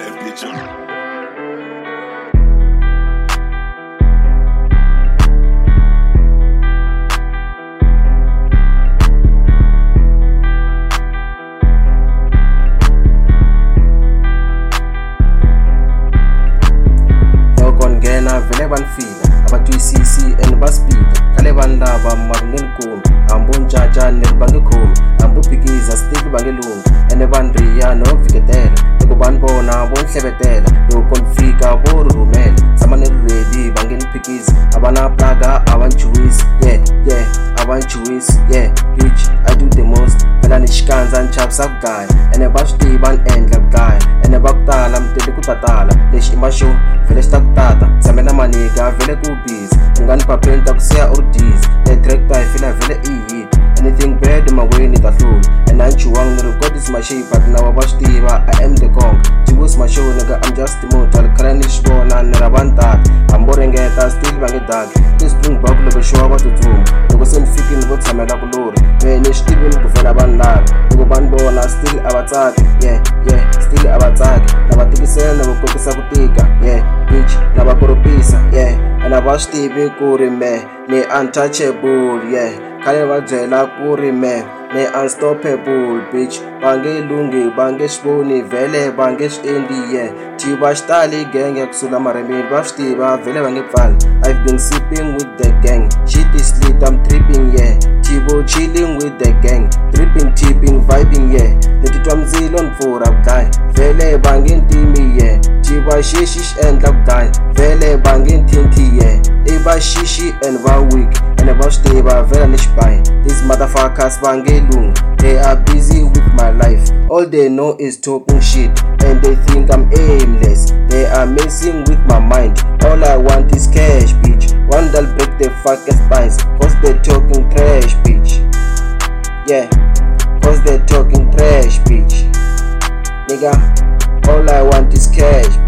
that bitch up. Vele banfika abatwisisi and baspeed kale bandaba makungenkumi ambonjaja nerbangekhumi ambophikiza stick bangelungu ene bandriya noviketela ekubanibona bonhlebetela lokonfika borumela samane ready bangeniphikiza abanaplaga abanjuwisi yeah abanjuwisi bitch I do the most phela nishikanza nchapsa kugaya ene bashti banendla kugaya ene bakutala mteli kutatala leshi imasho vele sitakutata samena maniga vele kubhizi unganiphaphenta kusiya urdizi ne-tractor ifila vele iyit anything bad maweni tahluli and anjuwang nirecord is my shape but now abashtiba I am the kong jibus my show nigga I'm just immortal khalanishibona nerabantata amborengeta still bangedaki this bring back loko show abatuthuma loko senifikini bothamela kulori neshitivini kuvela banilala loko banibona still abatsaki still abatsaki nabatikisela nabokokisa kutika bitch nabakoropisa and abashtibi kuri me ne untouchable khale babyela kuri me ne unstoppable bitch bangelungi bangeshiboni vele bangeshendi thiba xitali gang yakusula maremini bashtiba vele bangepfali I've been sipping with the gang shit is lit I'm tripping thibo chilling with the gang tripping tipping vibing nititwa mzilo nfura kudlaya vele bangentimi thiba shishish endla kudlaya vele bangentinti ibashishi and bawik and bashtiba vele nishibaya these motherfuckers bangelungu they are busy with my life all they know is talking shit and they think I'm aimless they are messing with my mind all I want is cash bitch one that'll break their fucking spines cause they're talking trash bitch cause they're talking trash bitch nigga all I want is cash